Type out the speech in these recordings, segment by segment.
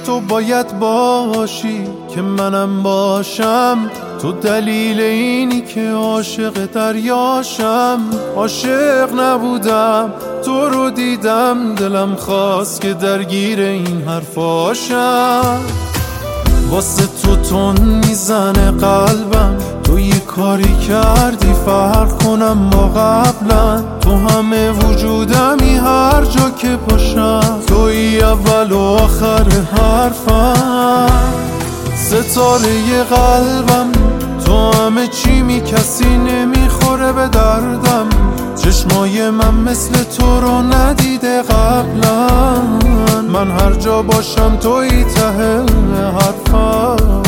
تو باید باشی که منم باشم، تو دلیل اینی که عاشق دریاشم. عاشق نبودم تو رو دیدم، دلم خواست که درگیر این حرفاشم. واسه تو تون میزنه قلبم، تو یه کاری کردی فرق کنم با قبلا. تو همه وجودمی هر جا که باشم، توی اول و آخر حرفم. ستاره قلبم تو همه چی کسی نمیخوره به دردم. چشمای من مثل تو رو ندیده قبلا. من هر جا باشم توی ته حرفم.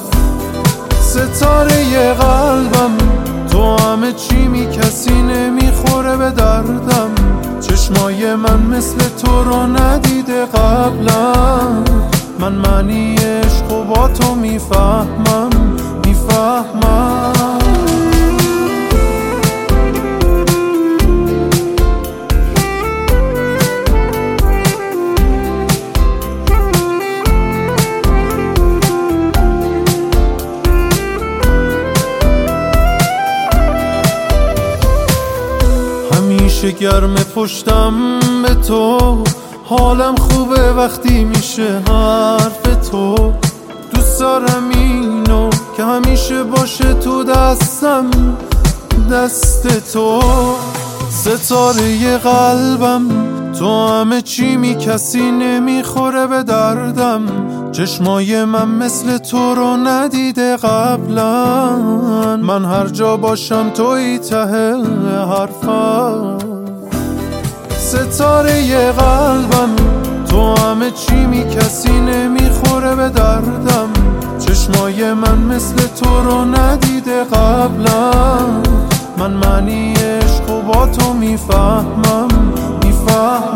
ستاره قلبم تو همه چی کسی نمیخوره به دردم. چشمای من مثل تو رو ندیده قبلا. من معنی عشق و با تو میفهمم. همیشه گرم پشتم به تو، حالم خوبه وقتی میشه حرف تو. دوست دارم اینو که همیشه باشه تو دستم، دست تو. ستاره قلبم تو همه چی کسی نمیخوره به دردم. چشمای من مثل تو رو ندیده قبلا. من هر جا باشم توی ته حرفم. ستاره قلبم تو همه چی کسی نمیخوره به دردم. چشمای من مثل تو رو ندیده قبلا. من معنی عشق و با تو میفهمم.